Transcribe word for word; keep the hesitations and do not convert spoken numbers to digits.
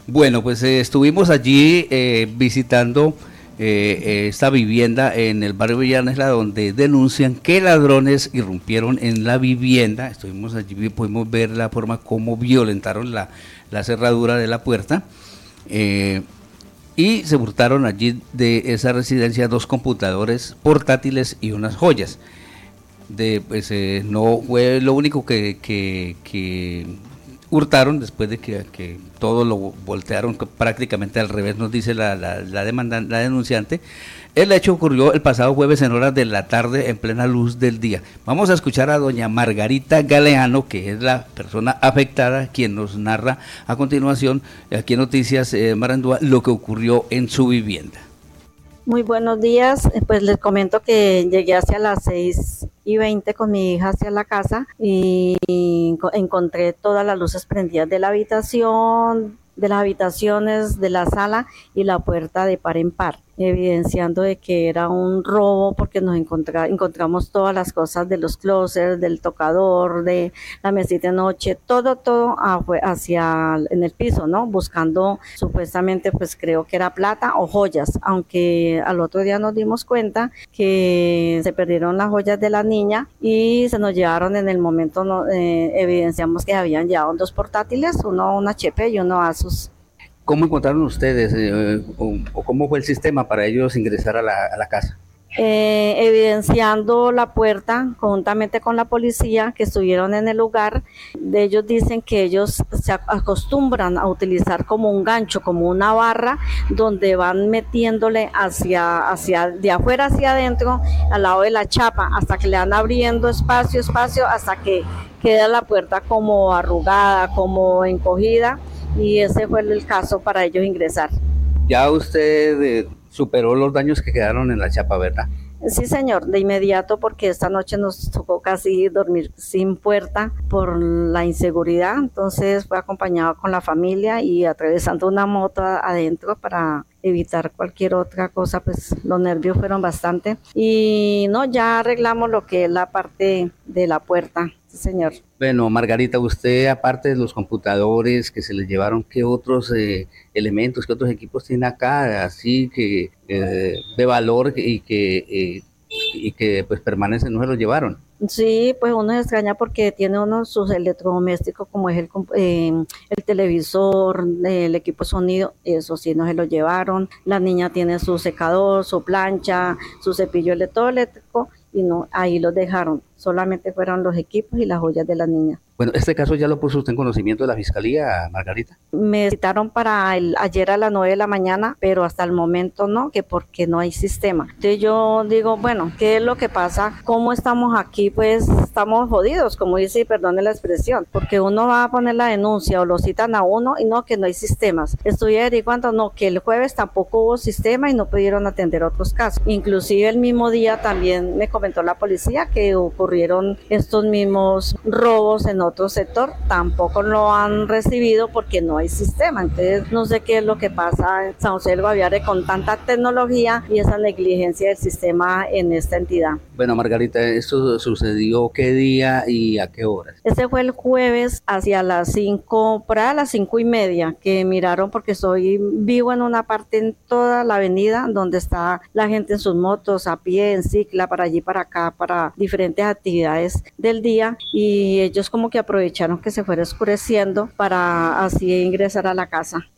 Bueno, pues eh, estuvimos allí eh, visitando eh, eh, esta vivienda en el barrio Villarnesla, donde denuncian que ladrones irrumpieron en la vivienda. Estuvimos allí, pudimos ver la forma como violentaron la, la cerradura de la puerta. Eh, y se hurtaron allí de esa residencia dos computadores portátiles y unas joyas. De, pues, eh, no fue lo único que, que, que hurtaron, después de que, que todo lo voltearon prácticamente al revés, nos dice la, la, la, demanda, la denunciante. El hecho ocurrió el pasado jueves en horas de la tarde, en plena luz del día. Vamos a escuchar a doña Margarita Galeano, que es la persona afectada, quien nos narra a continuación, aquí en Noticias eh, Marandúa, lo que ocurrió en su vivienda. Muy buenos días, pues les comento que llegué hacia las seis y veinte con mi hija hacia la casa y encontré todas las luces prendidas de la habitación, de las habitaciones, de la sala y la puerta de par en par, evidenciando de que era un robo porque nos encontra, encontramos todas las cosas de los closets, del tocador, de la mesita de noche, todo, todo hacia en el piso, ¿no? Buscando supuestamente, pues creo que era plata o joyas, aunque al otro día nos dimos cuenta que se perdieron las joyas de la niña y se nos llevaron en el momento, no, eh, evidenciamos que habían llevado dos portátiles, uno un H P y uno Asus. ¿Cómo encontraron ustedes eh, o, o cómo fue el sistema para ellos ingresar a la, a la casa? Eh, evidenciando la puerta conjuntamente con la policía que estuvieron en el lugar. De ellos dicen que ellos se acostumbran a utilizar como un gancho, como una barra, donde van metiéndole hacia, hacia de afuera hacia adentro, al lado de la chapa, hasta que le van abriendo espacio, espacio, hasta que queda la puerta como arrugada, como encogida, y ese fue el caso para ellos ingresar. Ya usted eh, superó los daños que quedaron en la chapa, ¿verdad? Sí, señor, de inmediato, porque esta noche nos tocó casi dormir sin puerta por la inseguridad, entonces fue acompañado con la familia y atravesando una moto adentro para evitar cualquier otra cosa, pues los nervios fueron bastante y no, ya arreglamos lo que es la parte de la puerta, sí, señor. Bueno, Margarita, usted aparte de los computadores que se les llevaron, ¿qué otros eh, elementos, qué otros equipos tiene acá, así que eh, de valor y que eh, y que pues permanecen, no se los llevaron? Sí, pues uno se extraña porque tiene uno sus electrodomésticos como es el, eh, el televisor, el equipo de sonido, eso sí no se lo llevaron. La niña tiene su secador, su plancha, su cepillo electrónico y no, ahí los dejaron. Solamente fueron los equipos y las joyas de la niña. Bueno, ¿este caso ya lo puso usted en conocimiento de la Fiscalía, Margarita? Me citaron para el, ayer a las nueve de la mañana, pero hasta el momento no, que porque no hay sistema. Entonces yo digo, bueno, ¿qué es lo que pasa? ¿Cómo estamos aquí? Pues estamos jodidos, como dice, perdone la expresión, porque uno va a poner la denuncia o lo citan a uno y no, que no hay sistemas. Estoy averiguando, no, que el jueves tampoco hubo sistema y no pudieron atender otros casos. Inclusive el mismo día también me comentó la policía que ocurrieron estos mismos robos en otro sector, tampoco lo han recibido porque no hay sistema. Entonces no sé qué es lo que pasa en San José del Guaviare con tanta tecnología y esa negligencia del sistema en esta entidad. Bueno, Margarita, ¿esto sucedió qué día y a qué horas? Este fue el jueves hacia las cinco, para las cinco y media, que miraron porque soy vivo en una parte en toda la avenida donde está la gente en sus motos, a pie, en cicla, para allí, para acá, para diferentes actividades del día, y ellos como que aprovecharon que se fuera oscureciendo para así ingresar a la casa.